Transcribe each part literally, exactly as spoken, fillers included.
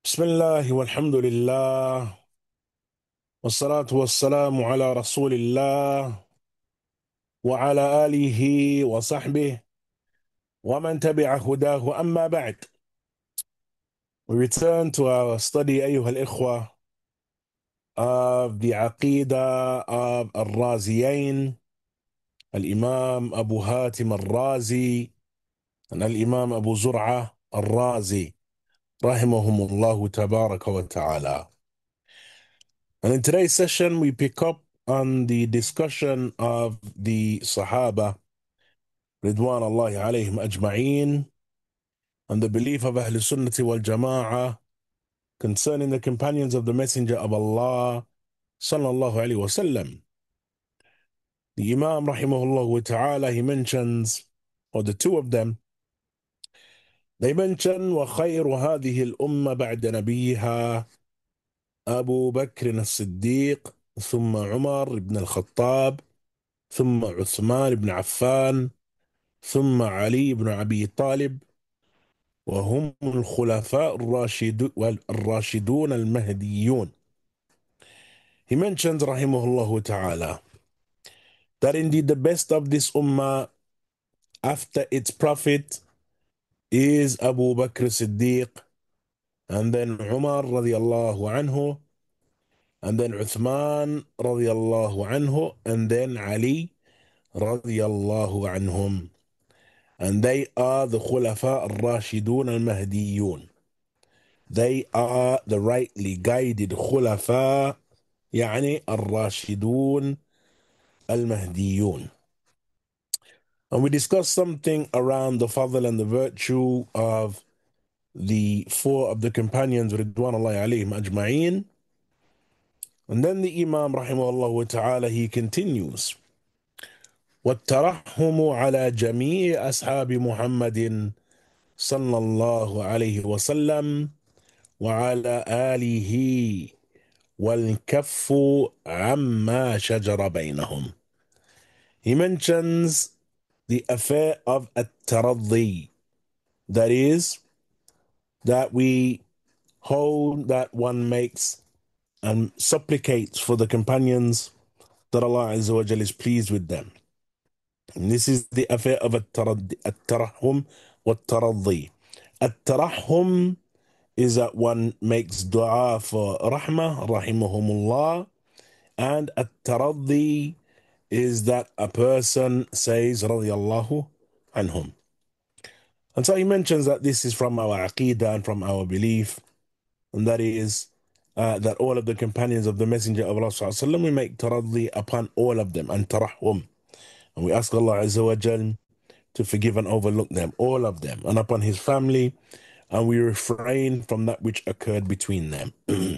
بسم الله والحمد لله والصلاة والسلام على رسول الله وعلى آله وصحبه ومن تبع هداه أما بعد. We return to our study أيها الإخوة of the Aqidah of الرازيين الإمام أبو هاتم الرازي and الإمام أبو زرعة الرازي رحمهم الله تبارك وتعالى. And in today's session, we pick up on the discussion of the Sahaba, Ridwan Allah alayhim ajma'een, and the belief of Ahl Sunnati wal Jama'ah concerning the companions of the Messenger of Allah, sallallahu alayhi wasallam. The Imam, rahimahullah ta'ala, he mentions, or the two of them, they mention, وَخَيْرُ هَذِهِ الْأُمَّةِ بَعْدَ نَبِيِّهَا أبو بكر الصديق ثم عمر بن الخطاب ثم عثمان بن عفان ثم علي بن أبي طالب وهم الخلفاء الراشد والراشدون المهديون. He mentions rahimahullah ta'ala that indeed the best of this ummah after its prophet is Abu Bakr Siddiq, and then Umar radiallahu anhu, and then Uthman radiallahu anhu, and then Ali radiallahu anhum. And they are the Khulafa al-Rashidun al-Mahdiyun. They are the rightly guided Khulafa, يعني الراشدون المهديون. And we discussed something around the fadl and the virtue of the four of the companions, Ridwanullahi alayhim ajma'een. And then the Imam, rahimahullah ta'ala, he continues, وَالتَّرَحُّمُ عَلَى جَمِيعِ أَصْحَابِ مُحَمَّدٍ صلى الله عليه وسلم وعلى آله والكف عما شجر بينهم. He mentions the affair of at-taraddi, that is, that we hold that one makes and supplicates for the companions that Allah Azza wa Jal is pleased with them. And this is the affair of at-taraddi, at-tarahhum wat-taraddi. At-tarahhum is that one makes dua for rahmah, rahimahumullah, and at-taraddi is that a person says radiyallahu anhum. And so he mentions that this is from our aqidah and from our belief, and that is uh, that all of the companions of the Messenger of Allah sallallahu alaihi wasallam, we make taraddi upon all of them and tarahum, and we ask Allah Azza wa Jal to forgive and overlook them, all of them, and upon his family, and we refrain from that which occurred between them.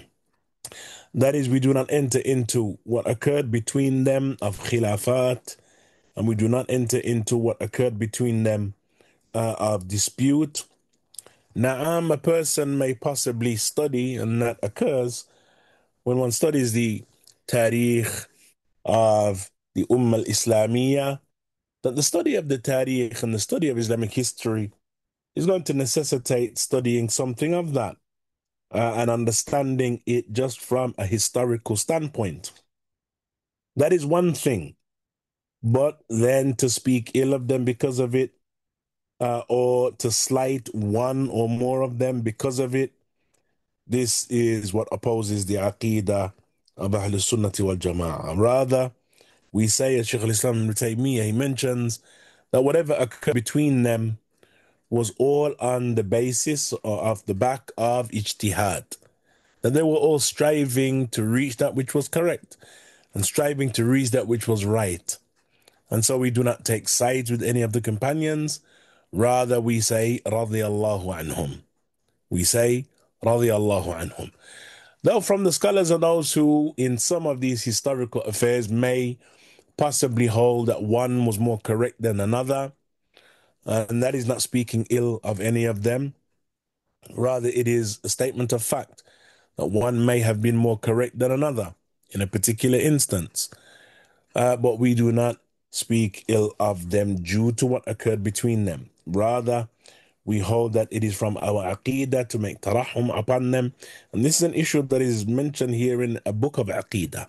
That is, we do not enter into what occurred between them of khilafat, and we do not enter into what occurred between them uh, of dispute. Na'am, a person may possibly study, and that occurs when one studies the tarikh of the Ummah al-Islamiyya, that the study of the tarikh and the study of Islamic history is going to necessitate studying something of that uh, and understanding it just from a historical standpoint. That is one thing. But then to speak ill of them because of it, uh, or to slight one or more of them because of it, this is what opposes the aqidah of Ahl Sunnati wal Jama'ah. Rather, we say, as Shaykh al-Islam ibn Taymiyyah, he mentions that whatever occurred between them was all on the basis or off the back of ijtihad. That they were all striving to reach that which was correct and striving to reach that which was right. And so we do not take sides with any of the companions. Rather, we say, radiyallahu anhum. We say, radiyallahu anhum. Though from the scholars are those who, in some of these historical affairs, may possibly hold that one was more correct than another, uh, and that is not speaking ill of any of them. Rather, it is a statement of fact that one may have been more correct than another in a particular instance. Uh, but we do not speak ill of them due to what occurred between them. Rather, We hold that it is from our aqidah to make tarahum upon them. And this is an issue that is mentioned here in a book of aqidah.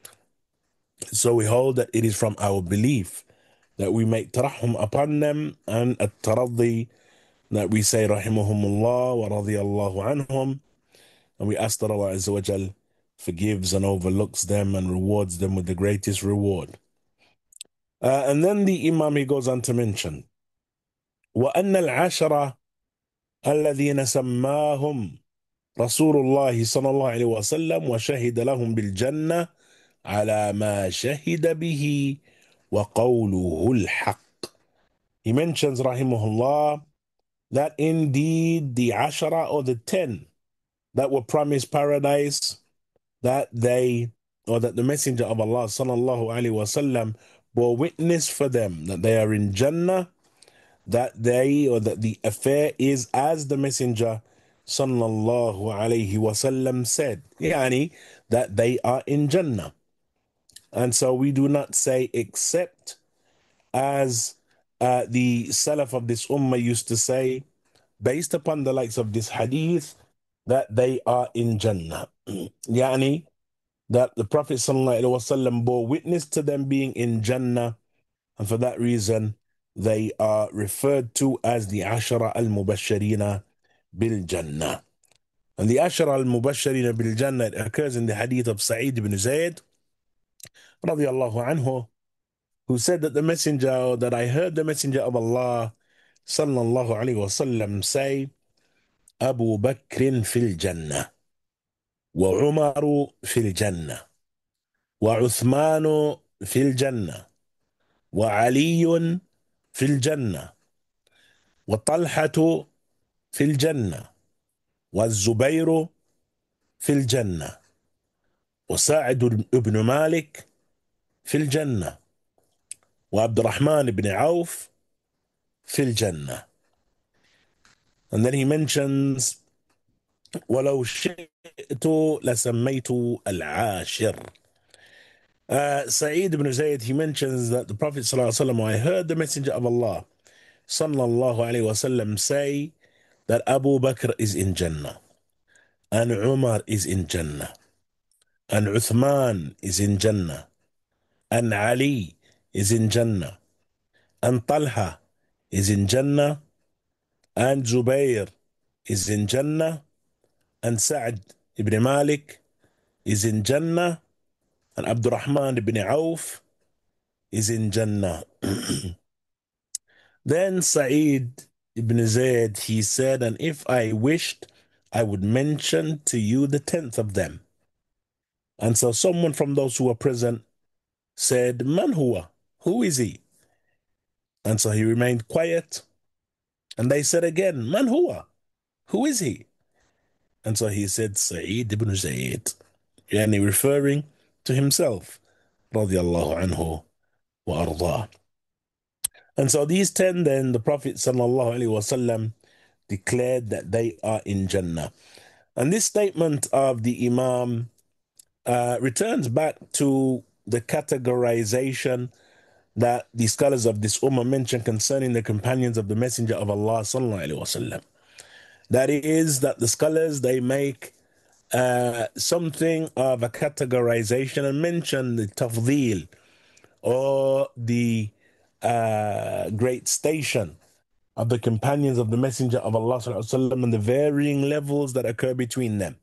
So we hold that it is from our belief that we make tarahum upon them, and at-taraddi, that we say rahimahumullah wa radiyallahu anhum, and we ask that Allah Azza wa Jal forgives and overlooks them and rewards them with the greatest reward. Uh, and then the Imam, he goes on to mention, وأن العشرة الذين سماهم رسول الله صلى الله عليه وسلم وشهد لهم بالجنة على ما شهد به وقوله الحق. He mentions rahimahullah that indeed the ashara, or the ten that were promised paradise, that they, or that the Messenger of Allah sallallahu alaihi wasallam bore witness for them that they are in Jannah, that they, or that the affair is as the Messenger sallallahu alaihi wasallam said, yani that they are in Jannah. And so we do not say except as uh, the Salaf of this ummah used to say, based upon the likes of this hadith, that they are in Jannah. Yani that the Prophet sallallahu alaihi wasallam bore witness to them being in Jannah, and for that reason they are referred to as the Ashara al-Mubashirina bil-Jannah. And the Ashara al-Mubashirina bil-Jannah, it occurs in the hadith of Sa'id ibn Zayd radiyallahu anhu, who said that the messenger, that I heard the Messenger of Allah sallallahu alaihi wasallam say, Abu Bakr fil Jannah, wa Umaru fil Jannah, wa Uthmanu fil Jannah, wa Aliyun fil Jannah, wa Talhatu fil Jannah, wa Zubairu fil Jannah, wa Sa'id ibn Malik fil Jannah, wa Abdurrahman ibn Auf fil Jannah. And then he mentions, وَلَوْ شِئْتُ لَسَمَّيْتُ الْعَاشِرِ. Uh, Sa'id ibn Zayd, he mentions that the Prophet ﷺ, I heard the Messenger of Allah sallallahu alayhi wasallam say that Abu Bakr is in Jannah, and Umar is in Jannah, and Uthman is in Jannah, and Ali is in Jannah, and Talha is in Jannah, and Zubair is in Jannah, and Sa'd ibn Malik is in Jannah, and Abdurrahman ibn Auf is in Jannah. Then Sa'id ibn Zayd, he said, and if I wished, I would mention to you the tenth of them. And so someone from those who were present said, Man huwa? Who is he? And so he remained quiet. And they said again, Man huwa? Who is he? And so he said, Sa'id ibn Zayd, yani referring to himself, radiyallahu anhu wa ardah. And so these ten, then the Prophet sallallahu alaihi wasallam declared that they are in Jannah. And this statement of the Imam uh, returns back to the categorization that the scholars of this ummah mention concerning the companions of the Messenger of Allah sallallahu alaihi wasallam. That is, that the scholars, they make uh, something of a categorization and mention the tafdeel, or the uh, great station of the companions of the Messenger of Allah sallallahu alaihi wasallam, and the varying levels that occur between them.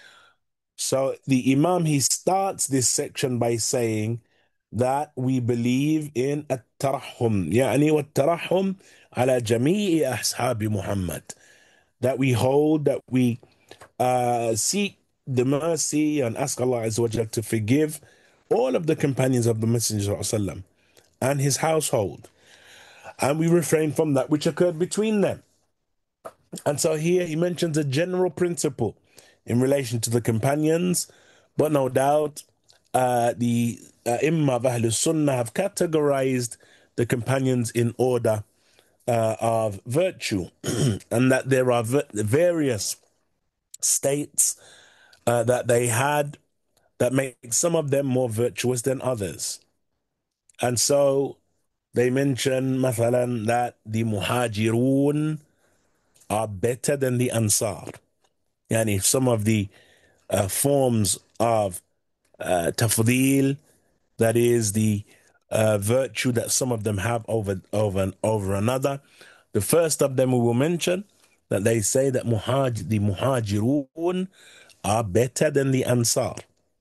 So the Imam, he starts this section by saying that we believe in at-tarahum, يعني wat-tarahum ala jami'i ashabi Muhammad, that we hold, that we uh, seek the mercy and ask Allah Azza wa Jalla to forgive all of the companions of the Messenger sallallahu and his household, and we refrain from that which occurred between them. And so here he mentions a general principle in relation to the companions, but no doubt uh, the uh, Imam of Ahlus Sunnah have categorized the companions in order uh, of virtue, and that there are various states uh, that they had that make some of them more virtuous than others. And so they mention, mathalan, that the muhajirun are better than the Ansar. Yani some of the uh, forms of uh, tafdeel, that is the uh, virtue that some of them have over over over another. The first of them we will mention, that they say that muhaj- the muhajirun are better than the Ansar.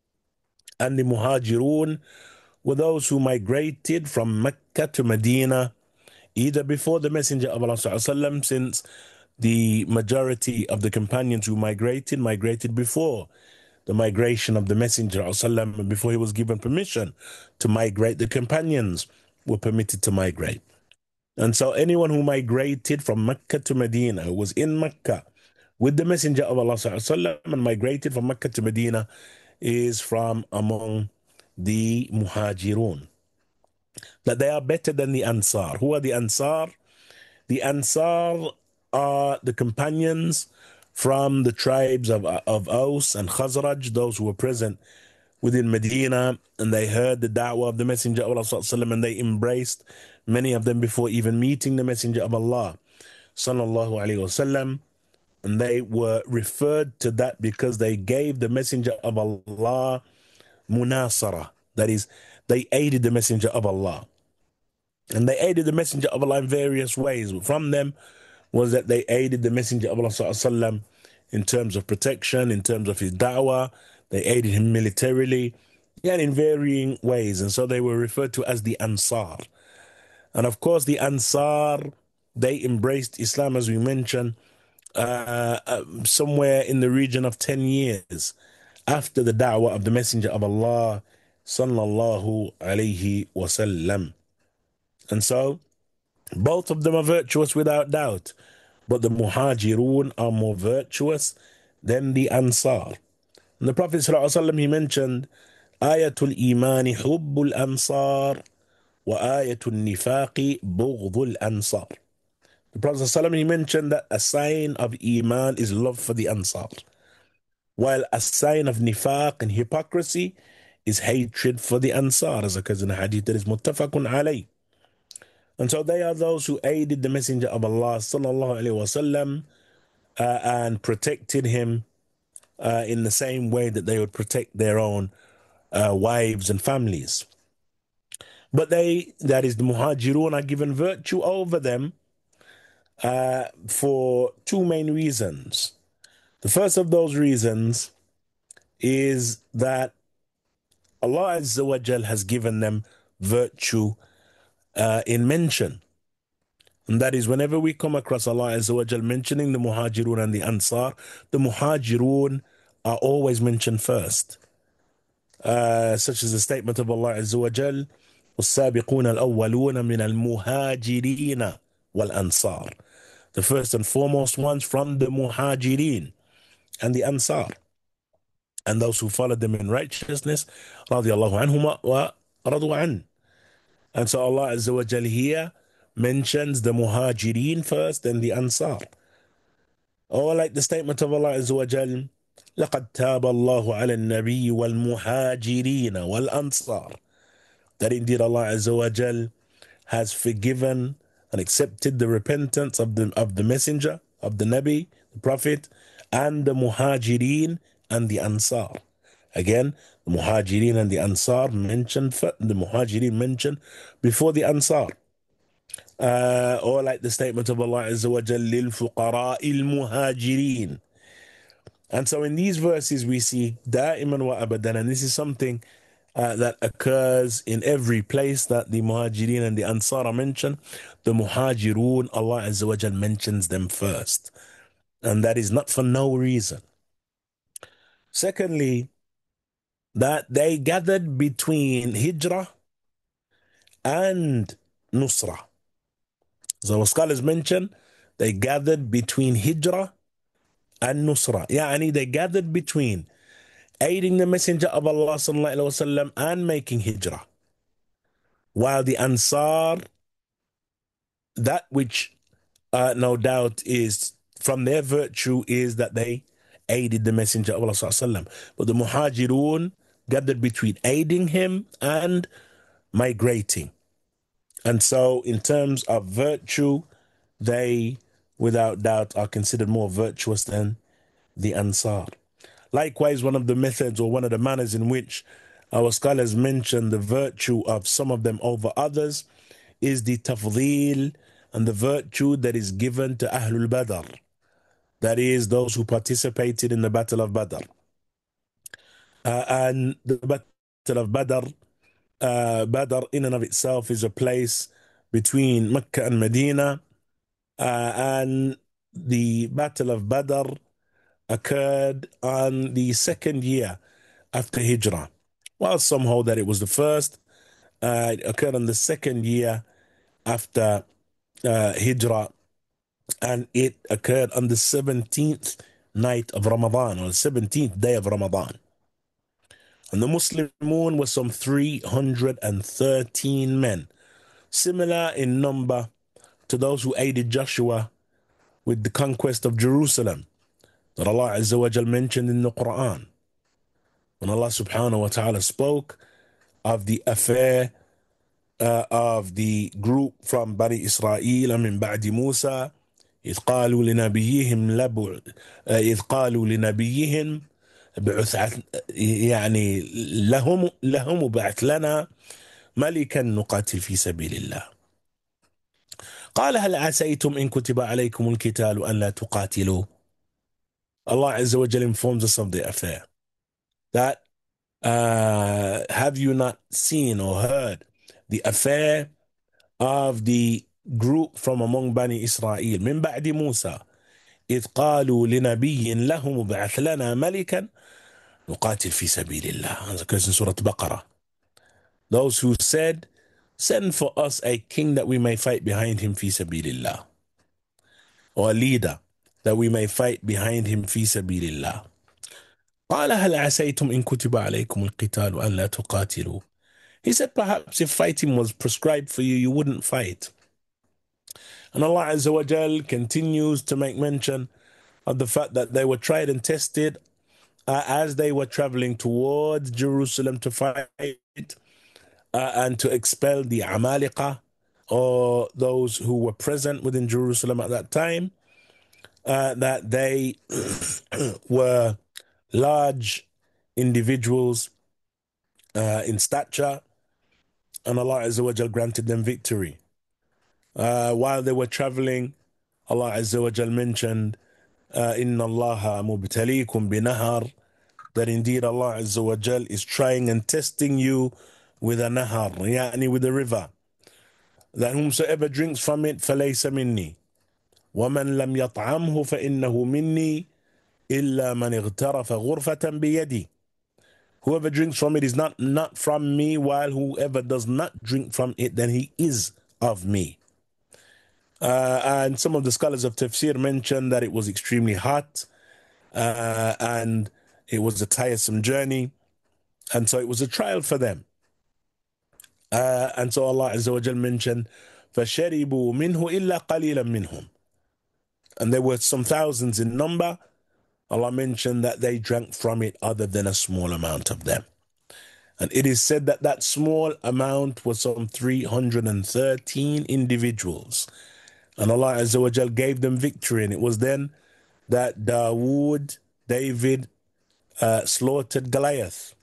And the muhajirun were those who migrated from Mecca to Medina either before the Messenger of Allah sallallahu, since the majority of the companions who migrated migrated before the migration of the Messenger of Allah, and before he was given permission to migrate, the companions were permitted to migrate. And so anyone who migrated from Mecca to Medina, who was in Mecca with the Messenger of Allah sallallahu, and migrated from Mecca to Medina, is from among the Muhajirun. That they are better than the Ansar. Who are the Ansar? The Ansar are the companions from the tribes of, of Aus and Khazraj, those who were present within Medina, and they heard the da'wah of the Messenger of Allah, and they embraced many of them before even meeting the Messenger of Allah sallallahu alaihi wasallam. And they were referred to that because they gave the Messenger of Allah munasara, that is, they aided the Messenger of Allah. And they aided the Messenger of Allah in various ways. From them was that they aided the Messenger of Allah sallallahu in terms of protection, in terms of his da'wah. They aided him militarily, and in varying ways. And so they were referred to as the Ansar. And of course, the Ansar, they embraced Islam, as we mentioned, uh, uh, somewhere in the region of ten years after the da'wah of the Messenger of Allah sallallahu alayhi wasallam. And so both of them are virtuous without doubt, but the Muhajirun are more virtuous than the Ansar. And the Prophet ﷺ, he mentioned, Ayatul Imani Hubbul Ansar wa Ayatul Nifaqi Bughdul Ansar. The Prophet ﷺ, he mentioned that a sign of Iman is love for the Ansar, while a sign of Nifaq and hypocrisy is hatred for the Ansar, as occurs in a hadith that is muttafaqun alayh. And so they are those who aided the Messenger of Allah sallallahu alaihi wasallam uh, and protected him uh, in the same way that they would protect their own uh, wives and families. But they, that is the Muhajirun, are given virtue over them uh, for two main reasons. The first of those reasons is that Allah Azza wa Jal has given them virtue uh, in mention. And that is, whenever we come across Allah Azza wa Jal mentioning the Muhajirun and the Ansar, the Muhajirun are always mentioned first. Uh, such as the statement of Allah Azza wa Jal, وَالسَّابِقُونَ الْأَوَّلُونَ مِنَ الْمُهَاجِرِينَ وَالْأَنصَارِ. The first and foremost ones from the Muhajirin and the Ansar, and those who followed them in righteousness, رضي الله عنهم وَرَضُوا عَنْهُ. And so Allah Azza wa Jal here mentions the Muhajirin first, then the Ansar. Or like the statement of Allah Azza wa Jal, لَقَدْ تَابَ اللَّهُ عَلَى النَّبِيِّ وَالْمُهَاجِرِينَ وَالْأَنصَارِ. That indeed Allah Azza wa Jal has forgiven and accepted the repentance of the of the messenger, of the Nabi, the Prophet, and the Muhajirin and the Ansar. Again, the Muhajirin and the Ansar mentioned, the Muhajirin mentioned before the Ansar. Uh, or like the statement of Allah Azza wa Jal, لِلْفُقَرَاءِ الْمُهَاجِرِينَ. And so in these verses we see da'iman wa abadan, and this is something uh, that occurs in every place that the Muhajirin and the Ansar are mentioned. The Muhajirun, Allah Azza wa Jal mentions them first, and that is not for no reason. Secondly, that they gathered between Hijrah and Nusra. So scholars mention they gathered between Hijrah and Nusra. Yani they gathered between aiding the Messenger of Allah sallallahu alaihi wasallam and making Hijrah. While the Ansar, that which uh, no doubt is from their virtue is that they aided the Messenger of Allah sallallahu alaihi wasallam. But the Muhajirun gathered between aiding him and migrating. And so in terms of virtue, they without doubt, are considered more virtuous than the Ansar. Likewise, one of the methods or one of the manners in which our scholars mention the virtue of some of them over others is the tafdeel and the virtue that is given to Ahlul Badr. That is, those who participated in the Battle of Badr. Uh, and the Battle of Badr, uh, Badr in and of itself is a place between Mecca and Medina. Uh, and the Battle of Badr occurred on the second year after Hijrah. While some hold that it was the first, uh, it occurred on the second year after uh, Hijrah, and it occurred on the seventeenth night of Ramadan, or the seventeenth day of Ramadan. And the Muslimun were some three hundred thirteen men, similar in number to those who aided Joshua with the conquest of Jerusalem, that Allah Azza wa Jal mentioned in the Quran. When Allah subhanahu wa ta'ala spoke of the affair uh, of the group from Bani Israel min ba'di Musa, إذ قالوا لنبيهم لبعد إذ قالوا لنبيهم بعث يعني لهم لهم بعث لنا ملكا نقاتل في سبيل الله قال هل عسيتم إن كتب عليكم القتال أن لا تقاتلوا. Allah Azza wa Jal informs us of the affair, that uh, have you not seen or heard the affair of the group from among Bani Israel من بعد موسى إذ قالوا لنبي لهم بعث لنا ملكا نقاتل في سبيل الله. As occurs in Surah Baqarah. Those who said, send for us a king that we may fight behind him في سبيل الله, or a leader that we may fight behind him في سبيل الله. قال هل عسيتم إن كتب عليكم القتال أن لا تقاتلوا. He said, perhaps if fighting was prescribed for you, you wouldn't fight. And Allah Azza wa Jal continues to make mention of the fact that they were tried and tested uh, as they were traveling towards Jerusalem to fight uh, and to expel the Amalika, or those who were present within Jerusalem at that time, uh, that they were large individuals uh, in stature, and Allah Azza wa Jal granted them victory. Uh, while they were traveling, Allah Azza wa Jal mentioned, uh, Inna Allaha mubtalikum binahar, that indeed Allah Azza wa Jal is trying and testing you with a nahar, yani with a river, that whomsoever drinks from it, falaysa minni, ومن لم يطعمه فإنه مني إلا من اغترف غرفة بيدي. Whoever drinks from it is not, not from me, while whoever does not drink from it, then he is of me. Uh, and some of the scholars of tafsir mentioned that it was extremely hot uh, and it was a tiresome journey, and so it was a trial for them. Uh, and so Allah Azza wa Jal mentioned, فَشَرِبُوا مِنْهُ إِلَّا قَلِيلًا مِنْهُمْ. And there were some thousands in number. Allah mentioned that they drank from it other than a small amount of them. And it is said that that small amount was some three hundred thirteen individuals. And Allah Azza wa Jal gave them victory. And it was then that Dawood, David, uh, slaughtered Goliath.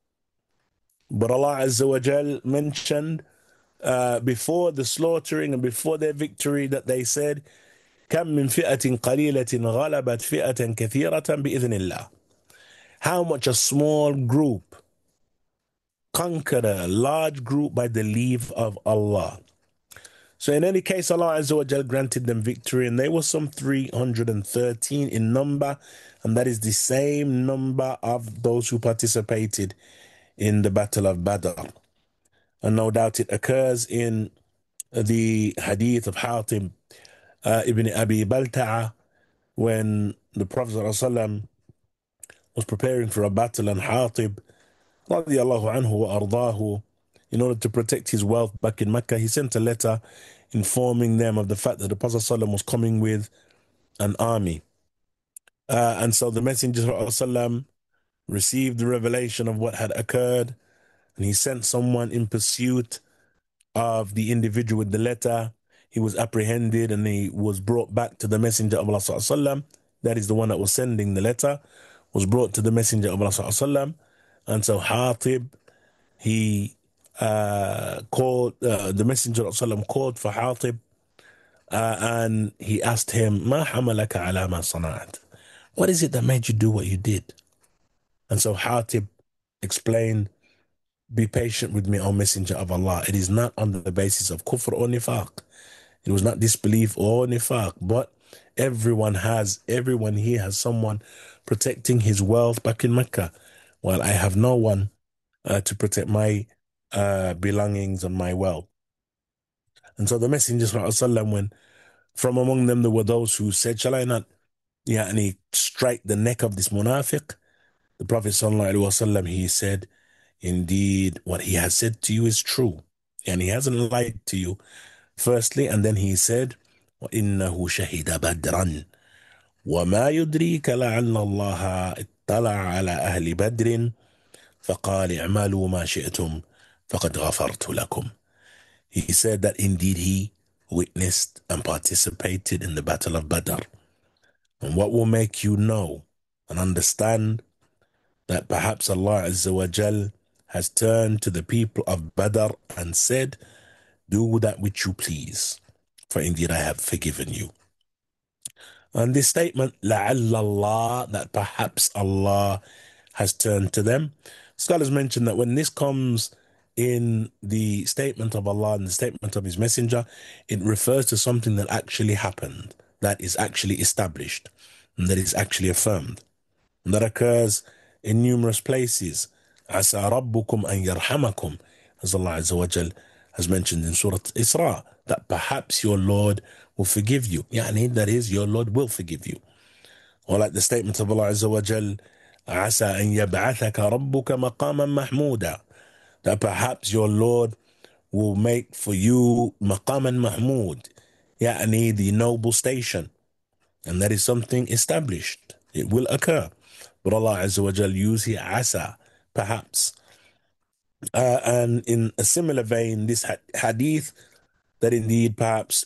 But Allah Azza wa Jal mentioned uh, before the slaughtering and before their victory that they said, كم من فئة قليلة غلبت فئة كثيرة بإذن الله. How much a small group conquered a large group by the leave of Allah. So in any case, Allah Azza wa Jal granted them victory, and they were some three hundred thirteen in number, and that is the same number of those who participated in the Battle of Badr. And no doubt it occurs in the hadith of Hatib uh, ibn Abi Balta'a, when the Prophet ﷺ was preparing for a battle, and Hatib radiallahu anhu wa ardaahu, in order to protect his wealth back in Mecca, he sent a letter informing them of the fact that the Prophet ﷺ was coming with an army. Uh, and so the Messenger ﷺ received the revelation of what had occurred, and he sent someone in pursuit of the individual with the letter. he was apprehended and he was brought back to the Messenger of Allah sallallahu alaihi wasallam. That is the one that was sending the letter, was brought to the Messenger of Allah sallallahu alaihi wasallam. And so Hatib, he uh, called, uh, the Messenger of Allah called for Hatib, uh, and he asked him, Ma hamalaka ala ma sana'at? What is it that made you do what you did? And so Hatib explained, be patient with me, O Messenger of Allah. It is not on the basis of kufr or nifaq. It was not disbelief or nifaq, but everyone has, everyone here has someone protecting his wealth back in Mecca, while I have no one uh, to protect my uh, belongings and my wealth. And so the Messenger sallallahu when from among them there were those who said, shall I not yani, strike the neck of this munafiq? The Prophet sallallahu he said, indeed, what he has said to you is true, and he hasn't lied to you. Firstly, and then he said, وَإِنَّهُ شَهِدَ بَدْرًا وَمَا يُدْرِيكَ لَعَلَّ اللَّهَ اطَّلَعَ عَلَى أَهْلِ بَدْرٍ فَقَالِ اعْمَلُوا مَا شِئْتُمْ فَقَدْ غَفَرْتُ لَكُمْ. He said that indeed he witnessed and participated in the Battle of Badr. And what will make you know and understand that perhaps Allah Azza wa Jal has turned to the people of Badr and said, do that which you please, for indeed I have forgiven you. And this statement, لَعَلَّ Allah, that perhaps Allah has turned to them. Scholars mention that when this comes in the statement of Allah and the statement of His Messenger, it refers to something that actually happened, that is actually established, and that is actually affirmed. And that occurs in numerous places. عَسَى رَبُّكُمْ أَنْ يَرْحَمَكُمْ, as Allah Azza wa Jal has mentioned in Surah Isra, that perhaps your Lord will forgive you. Yani, that is, your Lord will forgive you. Or like the statement of Allah Azza wa Jal, عَسَى أَنْ يَبْعَثَكَ رَبُّكَ مَقَامًا مَحْمُودًا, that perhaps your Lord will make for you maqaman mahmud, yani the noble station, and that is something established. It will occur. But Allah Azza wa Jal use here asa, perhaps. Uh, and in a similar vein, this hadith, that indeed perhaps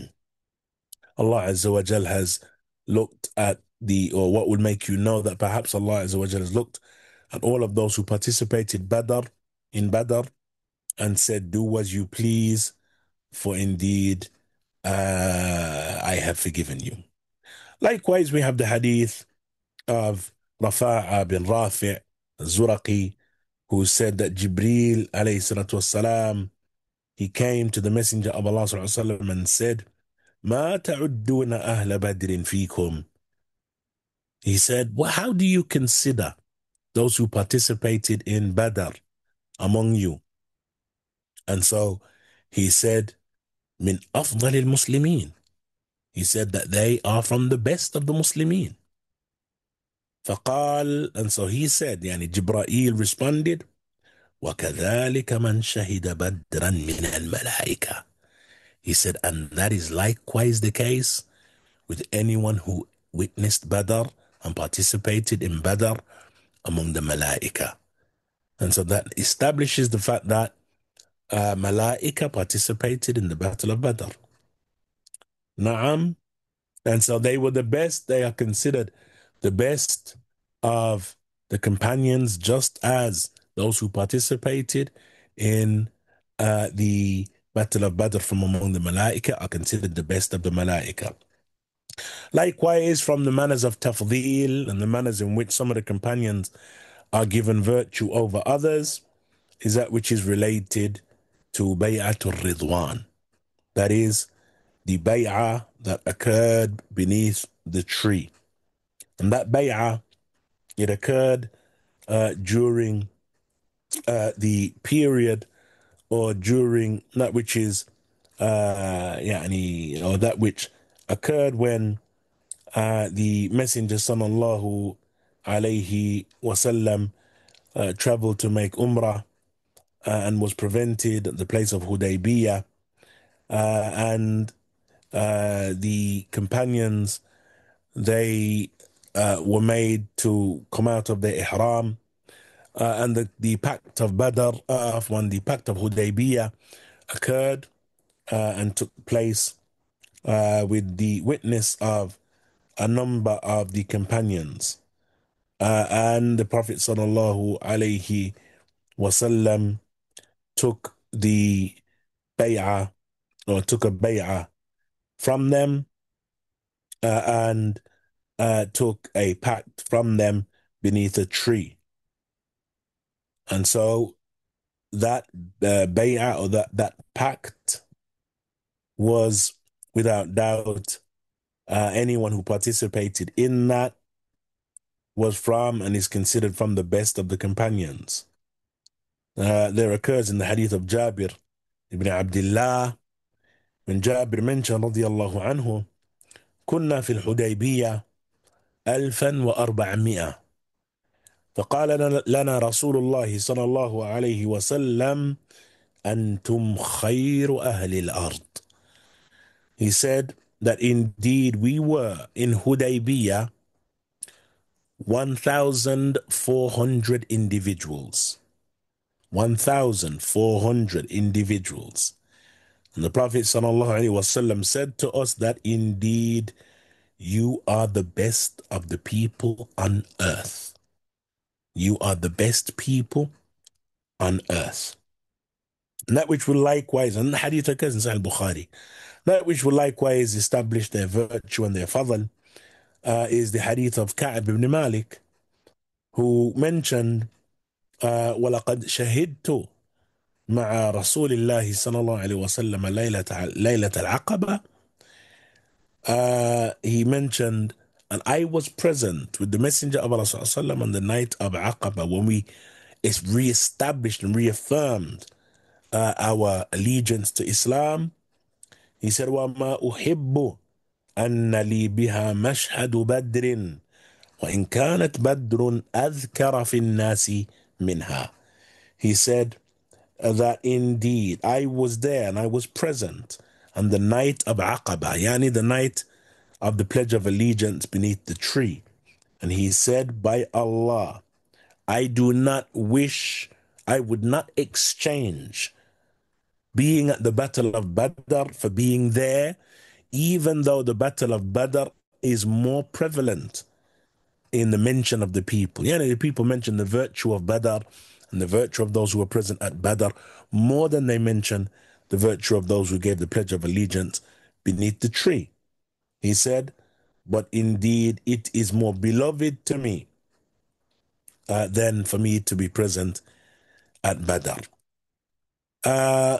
Allah Azza wa Jal has looked at the, or what would make you know that perhaps Allah Azza wa Jal has looked at all of those who participated Badr, in Badr, and said, do as you please, for indeed uh, I have forgiven you. Likewise, we have the hadith of Rafa'a bin Rafi' al-Zuraqi, who said that Jibreel alayhi salatu wassalam, he came to the Messenger of Allah sallallahu alaihi wasallam and said, Ma ta'udduna ahla badrin fikum. He said, well, how do you consider those who participated in Badr among you? And so he said, Min afdal al-Muslimin. He said that they are from the best of the Muslimin. فقال, and so he said, يعني Jibreel responded, وَكَذَلِكَ مَنْ شَهِدَ بَدْرًا مِنَ الْمَلَائِكَةِ. He said, and that is likewise the case with anyone who witnessed Badr and participated in Badr among the Malaika. And so that establishes the fact that uh, Malaika participated in the Battle of Badr. Naam. And so they were the best, they are considered the best of the companions, just as those who participated in uh, the Battle of Badr from among the Malaika are considered the best of the Malaika. Likewise, from the manners of tafdeel and the manners in which some of the companions are given virtue over others is that which is related to Bay'atul Ridwan. That is, the bay'ah that occurred beneath the tree. And that bay'ah, it occurred uh, during uh, the period, or during that which is, uh, yani, or that which occurred when uh, the Messenger sallallahu alayhi wasallam uh, traveled to make Umrah uh, and was prevented at the place of Hudaybiyah, uh, and uh, the companions, they uh, were made to come out of their ihram, uh, and the, the pact of Badr, uh, when the pact of Hudaybiyah occurred, uh, and took place uh, with the witness of a number of the companions. Uh, and the Prophet sallallahu alaihi wasallam took the bay'ah, or took a bay'ah from them, uh, and uh, took a pact from them beneath a tree. And so that uh, bay'ah, or that, that pact, was without doubt, uh, anyone who participated in that was from and is considered from the best of the companions. Uh, there occurs in the hadith of Jabir ibn Abdullah, when Jabir mentioned radiyallahu anhu, كنا في الحديبية ألفا وأربعمائة، فقال لنا رسول الله صلى الله عليه وسلم أنتم خير أهل الأرض. He said that indeed we were in Hudaybiyah one thousand four hundred individuals. one thousand four hundred individuals. And the Prophet sallallahu alaihi wasallam said to us that indeed you are the best of the people on earth. You are the best people on earth. And that which will likewise, and the hadith occurs in Sahih Bukhari, that which will likewise establish their virtue and their fadl, uh, is the hadith of Ka'b ibn Malik, who mentioned, uh, وَلَقَدْ شَهِدْتُ مع رسول الله صلى الله عليه وسلم ليلة ليلة العقبة. Uh, he mentioned, and I was present with the Messenger of Allah صلى الله عليه وسلم on the night of Aqaba, when we is re-established and reaffirmed uh, our allegiance to Islam. He said, وَمَا أُحِبُّ أَنَّ لِي بِهَا مَشْهَدُ بَدْرٍ وَإِنْ كَانَتْ بَدْرٌ أَذْكَرَ فِي النَّاسِ مِنْهَا. He said that indeed I was there and I was present on the night of Aqaba, yani the night of the Pledge of Allegiance beneath the tree. And he said, by Allah, I do not wish, I would not exchange being at the Battle of Badr for being there, even though the Battle of Badr is more prevalent in the mention of the people. Yeah, the people mention the virtue of Badr and the virtue of those who were present at Badr more than they mention the virtue of those who gave the Pledge of Allegiance beneath the tree. He said, but indeed it is more beloved to me uh, than for me to be present at Badr. Uh,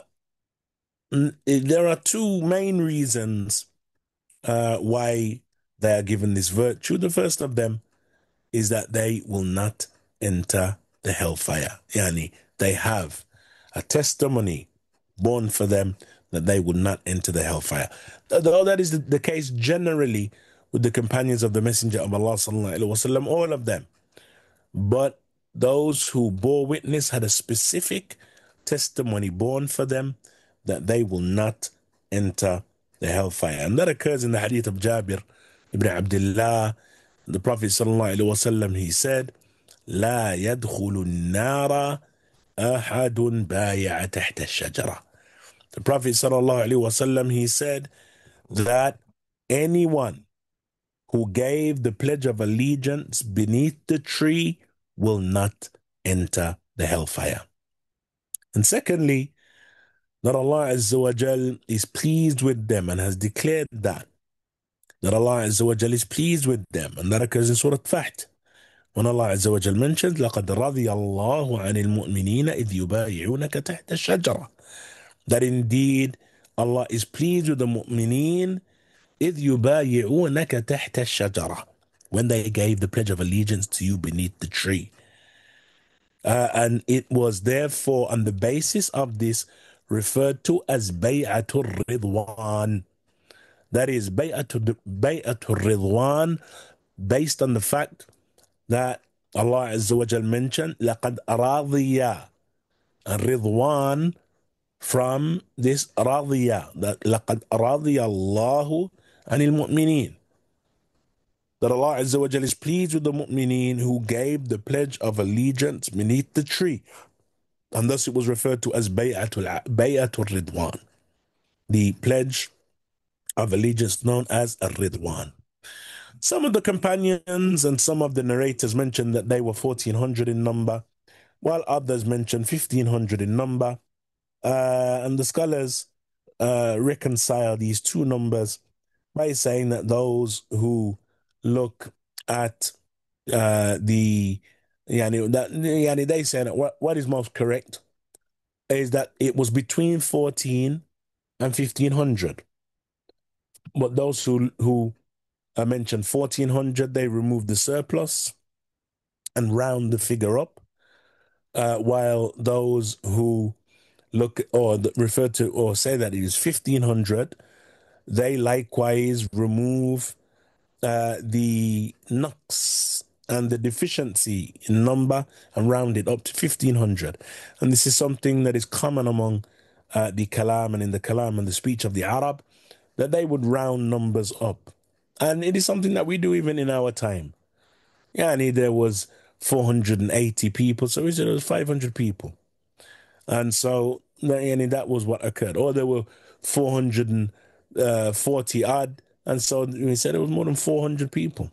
there are two main reasons uh, why they are given this virtue. The first of them is that they will not enter the hellfire. Yani, they have a testimony born for them that they would not enter the hellfire. Though that is the, the case generally with the companions of the Messenger of Allah sallallahu alaihi wasallam, all of them. But those who bore witness had a specific testimony born for them that they will not enter the hellfire. And that occurs in the hadith of Jabir ibn Abdullah. The Prophet sallallahu alaihi wasallam, he said, لا يدخل النار أحد بايع تحت الشجرة. The Prophet sallallahu alaihi wasallam, he said that anyone who gave the Pledge of Allegiance beneath the tree will not enter the hellfire. And secondly, that Allah Azza wa Jal is pleased with them and has declared that. That Allah Azza wa Jal is pleased with them. And that occurs in Surah Fath. When Allah Azza wa Jal mentions, لَقَدْ رَضِيَ اللَّهُ عَنِ الْمُؤْمِنِينَ إِذْ يُبَايِعُونَكَ تَحْتَ الشَّجَرَةِ. That indeed Allah is pleased with the mu'mineen إِذْ يُبَايِعُونَكَ تَحْتَ الشَّجَرَةِ, when they gave the Pledge of Allegiance to you beneath the tree. Uh, and it was therefore on the basis of this referred to as Bay'atul Ridwan. That is Bay'atul Ridwan, based on the fact that Allah Azza wa Jal mentioned لَقَدْ رَضِيَ Ridwan, from this رَضِيَ, that لَقَدْ رَضِيَ اللَّهُ عَنِ الْمُؤْمِنِينَ, that Allah Azza wa Jal is pleased with the mu'mineen who gave the Pledge of Allegiance beneath the tree. And thus it was referred to as Bay'atul, Bay'atul Ridwan. the pledge of allegiance known as Ar-Ridwan. Some of the companions and some of the narrators mentioned that they were fourteen hundred in number, while others mentioned fifteen hundred in number. Uh, and the scholars uh, reconcile these two numbers by saying that those who look at uh, the yani, that yani, they say that what, what is most correct is that it was between fourteen and fifteen hundred. But those who who I mentioned fourteen hundred, they remove the surplus and round the figure up, uh, while those who look or refer to or say that it is fifteen hundred, they likewise remove uh, the naqs and the deficiency in number and round it up to fifteen hundred. And this is something that is common among uh, the kalam and in the kalam and the speech of the Arab, that they would round numbers up. And it is something that we do even in our time. Yani there was four hundred eighty people, so there was five hundred people. And so yani that was what occurred. Or there were four hundred forty odd, and so we said it was more than four hundred people.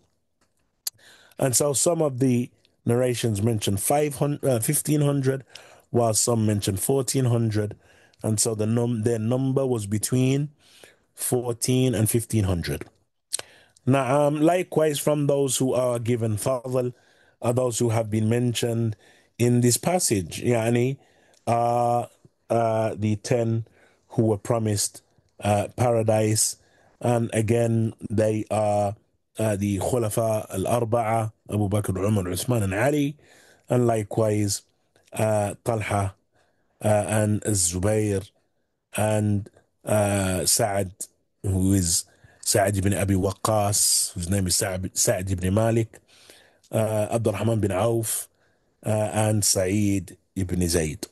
And so some of the narrations mentioned five hundred, uh, fifteen hundred, while some mentioned fourteen hundred. And so the num their number was between fourteen and fifteen hundred. Now, um, likewise, from those who are given fadl are those who have been mentioned in this passage. Yani, uh, uh, the ten who were promised uh, paradise. And again, they are uh, the Khulafa al-Arba'a, Abu Bakr, Umar, Uthman, and Ali. And likewise, uh, Talha uh, and Zubayr and uh, Sa'ad, who is Sa'ad ibn Abi Waqqas, whose name is Sa'ad, Sa'ad ibn Malik, uh, Abdul Rahman bin Auf, uh, and Sa'id ibn Zayd.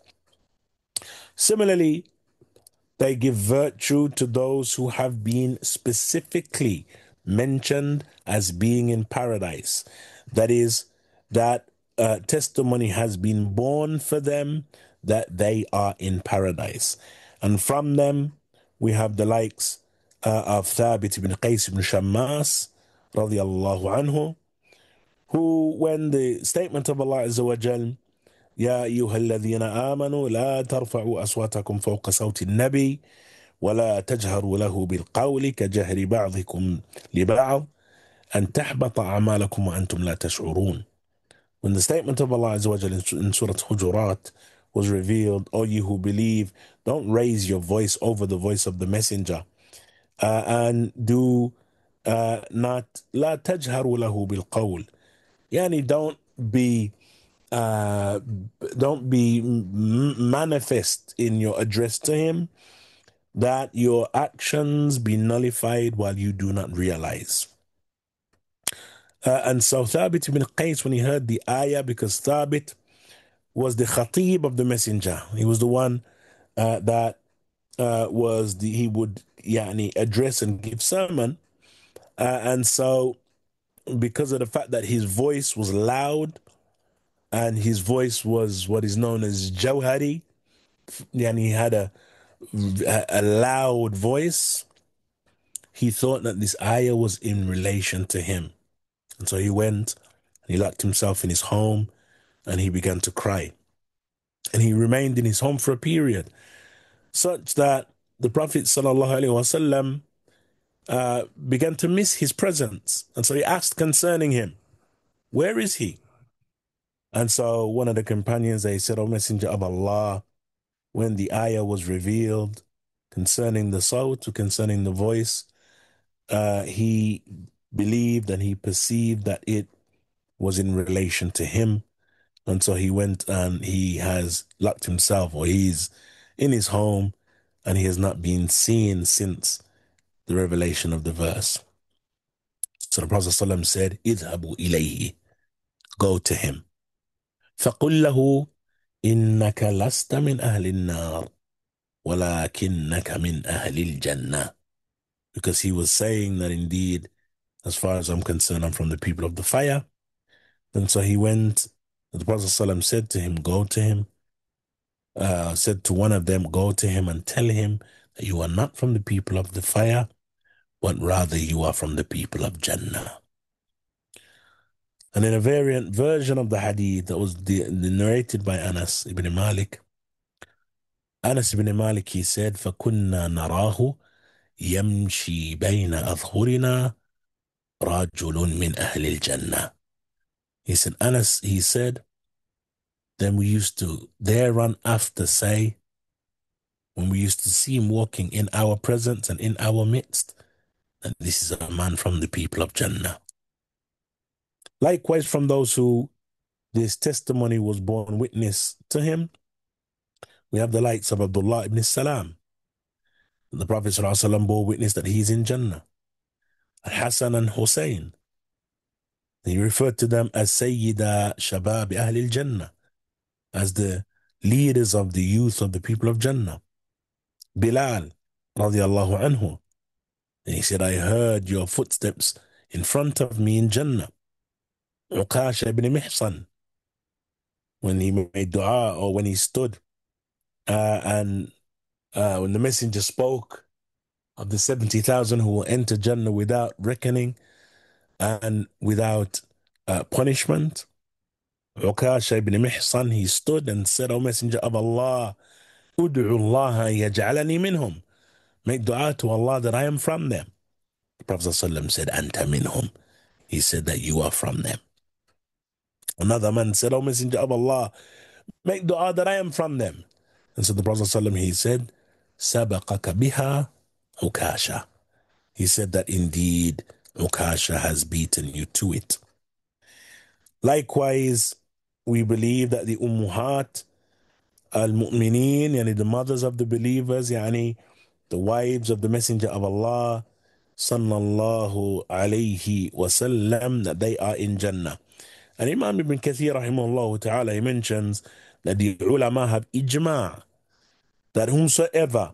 Similarly, they give virtue to those who have been specifically mentioned as being in paradise. That is, that uh, testimony has been borne for them that they are in paradise. And from them, we have the likes uh, of Thabit ibn Qais ibn Shammas, radiallahu anhu, who, when the statement of Allah Azza wa Jal, يا أيها الذين آمنوا لا ترفعوا أصواتكم فوق صوت النبي ولا تجهروا له بالقول كجهر بعضكم لبعض أن تحبط أعمالكم وأنتم لا تشعرون. When the statement of Allah Azza wa Jal in Surah Hujurat was revealed, O you who believe, don't raise your voice over the voice of the messenger, uh, and do uh, not لا تجهروا له بالقول. Yani don't be uh, don't be manifest in your address to him, that your actions be nullified while you do not realize. Uh, and so Thabit ibn Qais, when he heard the ayah, because Thabit was the khatib of the messenger, he was the one uh, that uh, was the, he would yani, address and give sermon. Uh, and so because of the fact that his voice was loud, and his voice was what is known as Jawhari, and he had a, a loud voice, he thought that this ayah was in relation to him. And so he went and he locked himself in his home and he began to cry. And he remained in his home for a period, such that the Prophet sallallahu alaihi wasallam uh, began to miss his presence. And so he asked concerning him, where is he? And so one of the companions, they said, O Messenger of Allah, when the ayah was revealed concerning the sawt, concerning the voice, uh, he believed and he perceived that it was in relation to him. And so he went and he has locked himself, or he's in his home, and he has not been seen since the revelation of the verse. So the Prophet ﷺ said, "Idhabu ilayhi, go to him. فَقُلْ لَهُ إِنَّكَ لَسْتَ مِنْ أَهْلِ النَّارِ وَلَكِنَّكَ مِنْ أَهْلِ الْجَنَّةِ." Because he was saying that indeed, as far as I'm concerned, I'm from the people of the fire. And so he went, the Prophet ﷺ said to him, go to him, uh, said to one of them, go to him and tell him You are not from the people of the fire, but rather you are from the people of Jannah. And in a variant version of the hadith that was the, the narrated by Anas ibn Malik, Anas ibn Malik, he said, فَكُنَّا نَرَاهُ يَمْشِي بَيْنَ أَظْهُرِنَا رَجُلٌ مِّنْ أَهْلِ الْجَنَّةِ. He said, Anas, he said, then we used to there run after say, when we used to see him walking in our presence and in our midst, that this is a man from the people of Jannah. Likewise, from those who this testimony was borne witness to him, we have the likes of Abdullah ibn Salam. The Prophet ﷺ bore witness that he's in Jannah. Hassan and Hussein. He referred to them as Sayyida Shabab Ahl Jannah, as the leaders of the youth of the people of Jannah. Bilal, radiallahu anhu. And he said, I heard your footsteps in front of me in Jannah. Uqasha ibn Mihsan, when he made dua, or when he stood uh, and uh, when the messenger spoke of the seventy thousand who will enter Jannah without reckoning and without uh, punishment. Uqasha ibn Mihsan, he stood and said, O Messenger of Allah, Ud'u Allah yaj'alani minhum. Make dua to Allah that I am from them. The Prophet ﷺ said, Anta minhum. He said that you are from them. Another man said, O Messenger of Allah, make dua that I am from them. And so the Prophet ﷺ, he said, Sabaqaka biha Uqasha. He said that indeed Uqasha has beaten you to it. Likewise, we believe that the Ummuhat al-Mu'mineen, yani the mothers of the believers, yani the wives of the Messenger of Allah, sallallahu alayhi wasallam, that they are in Jannah. And Imam Ibn Kathir, rahimahullah ta'ala, he mentions that the ulama have ijma' that whomsoever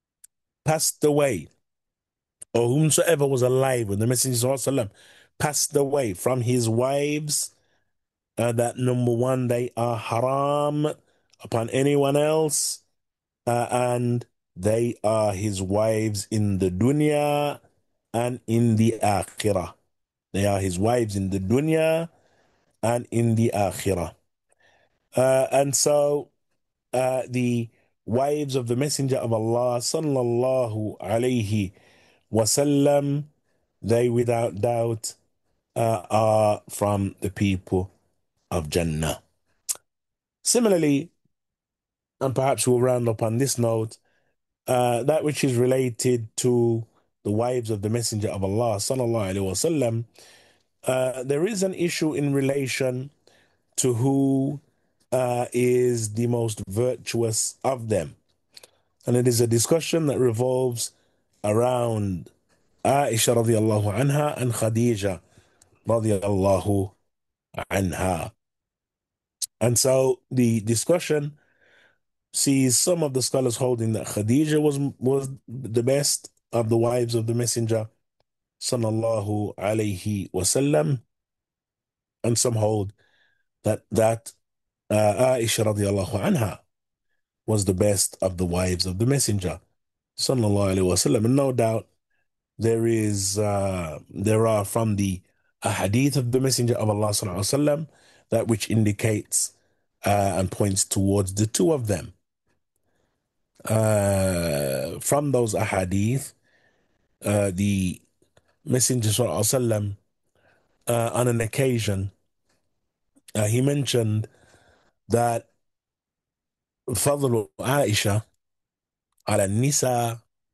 passed away, or whomsoever was alive when the Messenger ﷺ passed away from his wives, uh, that number one, they are haram upon anyone else, uh, and they are his wives in the dunya and in the akhirah. They are his wives in the dunya and in the akhirah. Uh, and so uh, the wives of the Messenger of Allah sallallahu alayhi wasallam, they without doubt uh, are from the people of Jannah. Similarly, and perhaps we'll round up on this note, uh, that which is related to the wives of the Messenger of Allah sallallahu alaihi wasallam, uh, there is an issue in relation to who uh, is the most virtuous of them, and it is a discussion that revolves around Aisha radiallahu anha and Khadija radiallahu anha. And so the discussion sees some of the scholars holding that Khadija was was the best of the wives of the Messenger sallallahu alayhi wasallam, and some hold that that uh, Aisha radiallahu anha was the best of the wives of the Messenger sallallahu alayhi wasallam. And no doubt there is uh, there are from the hadith of the Messenger of Allah sallallahu alayhi wasallam that which indicates uh, and points towards the two of them. Uh, from those ahadith, uh, the Messenger sallallahu alaihi wasallam, uh, on an occasion, uh, he mentioned that فضل عائشة على النساء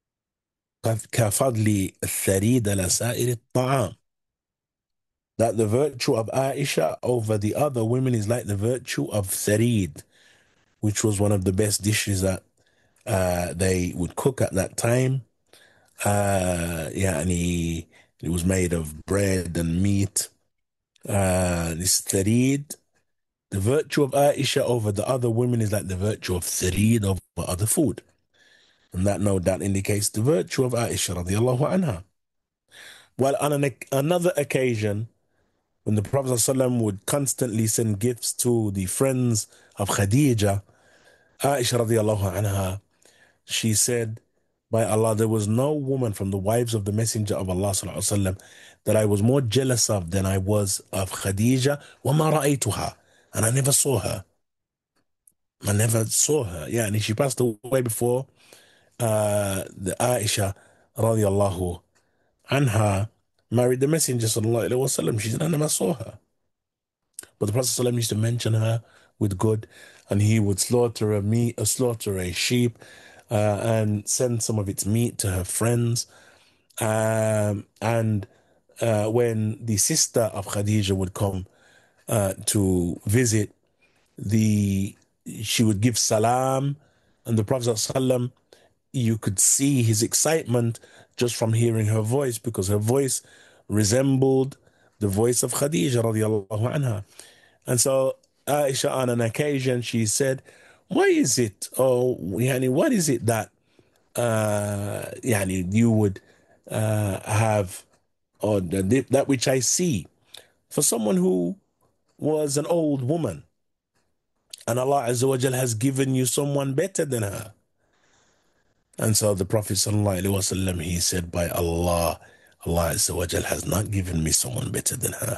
كفضل الثريد على سائر الطعام. That the virtue of Aisha over the other women is like the virtue of tharid, which was one of the best dishes that uh, they would cook at that time. Uh, yeah, and he, it was made of bread and meat. Uh, this tharid, the virtue of Aisha over the other women is like the virtue of tharid over other food. And that no doubt indicates the virtue of Aisha radiallahu anha. Well, on an, another occasion, when the Prophet ﷺ would constantly send gifts to the friends of Khadija, Aisha radiallahu anha, she said, By Allah, there was no woman from the wives of the Messenger of Allah sallallahu alaihi wasallam that I was more jealous of than I was of Khadija. وَمَا رَأَيْتُهَا, and I never saw her. I never saw her. Yeah, and she passed away before uh, the Aisha radiallahu anha married the Messenger sallallahu alaihi wasallam. She said, I never saw her. But the Prophet sallallahu used to mention her with good, and he would slaughter a meat, uh, slaughter a sheep, uh, and send some of its meat to her friends. Um, and uh, when the sister of Khadija would come uh, to visit, the she would give salam, and the Prophet sallam, you could see his excitement just from hearing her voice, because her voice resembled the voice of Khadija radiallahu anha. And so Aisha, on an occasion, she said, why is it, oh, yani, what is it that uh, yani, you would uh, have, or the, that which I see for someone who was an old woman, and Allah Azza wa Jal has given you someone better than her? And so the Prophet sallallahu alaihi wasallam, he said, by Allah, Allah Azza wa Jal has not given me someone better than her.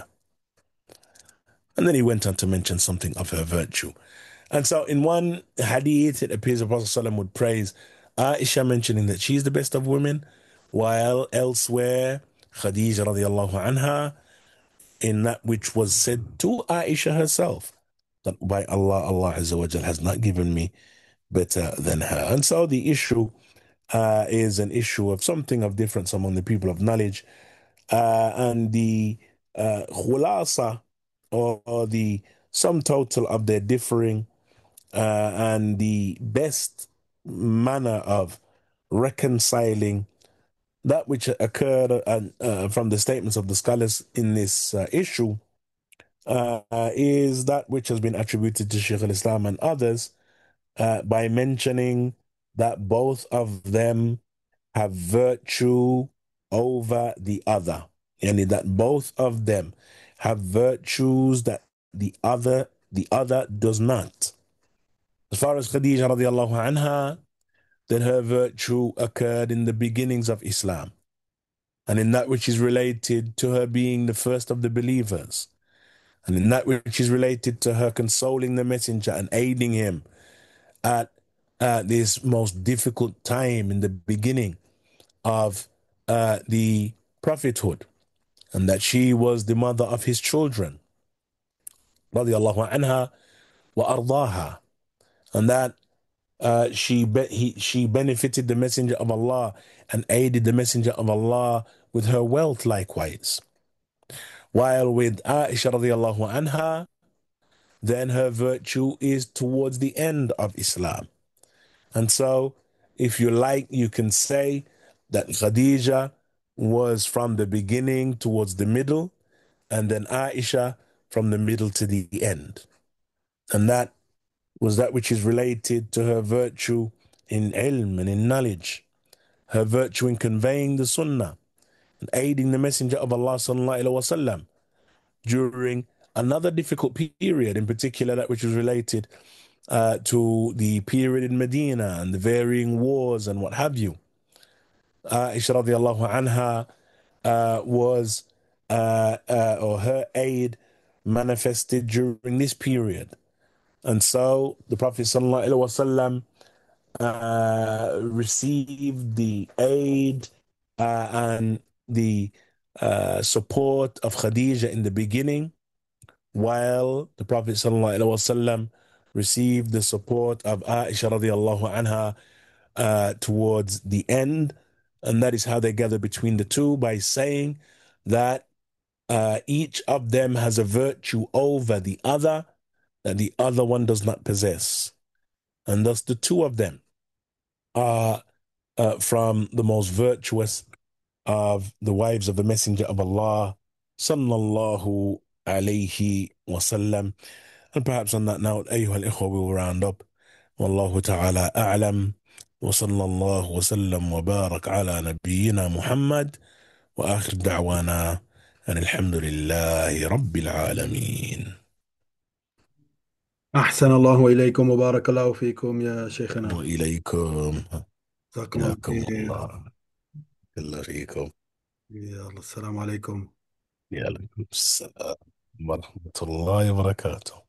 And then he went on to mention something of her virtue. And so in one hadith, it appears the Prophet ﷺ would praise Aisha, mentioning that she's the best of women, while elsewhere, Khadija radiallahu anha, in that which was said to Aisha herself, that by Allah, Allah Azza wa Jal has not given me better than her. And so the issue uh, is an issue of something of difference among the people of knowledge. Uh, and the uh, khulasa, or, or the sum total of their differing, uh, and the best manner of reconciling that which occurred uh, uh, from the statements of the scholars in this uh, issue uh, is that which has been attributed to Shaykh al-Islam and others, uh, by mentioning that both of them have virtue over the other, and that both of them have virtues that the other the other does not. As far as Khadija radiallahu anha, then her virtue occurred in the beginnings of Islam, and in that which is related to her being the first of the believers, and in that which is related to her consoling the messenger and aiding him at, at this most difficult time in the beginning of uh, the prophethood, and that she was the mother of his children, radiallahu anha wa ardaha, and that uh, she be- he, she benefited the messenger of Allah and aided the messenger of Allah with her wealth likewise. While with Aisha radiallahu anha, then her virtue is towards the end of Islam. And so, if you like, you can say that Khadija was from the beginning towards the middle, and then Aisha from the middle to the end. And that was that which is related to her virtue in ilm and in knowledge, her virtue in conveying the sunnah and aiding the messenger of Allah sallallahu alaihi wasallam during another difficult period, in particular that which was related uh, to the period in Medina and the varying wars and what have you. Aisha radiallahu anha uh, was, uh, uh, or her aid manifested during this period. And so the Prophet sallallahu alaihi wasallam uh, received the aid uh, and the uh, support of Khadija in the beginning, while the Prophet sallallahu alaihi wasallam received the support of Aisha radiallahu anha uh, towards the end. And that is how they gather between the two, by saying that uh, each of them has a virtue over the other that the other one does not possess. And thus the two of them are uh, from the most virtuous of the wives of the Messenger of Allah sallallahu alayhi wasallam. And perhaps on that note, أيها الإخوة, we will round up. والله تعالى أعلم, وصلى الله وسلم وبارك على نبينا محمد، وآخر دعوانا أن الحمد لله رب العالمين. أحسن الله إليكم وبارك الله فيكم يا شيخنا. وإليكم. جزاكم الله حياكم خير. الله. الله فيكم. يلا السلام عليكم. يا عليكم السلام ورحمة الله وبركاته.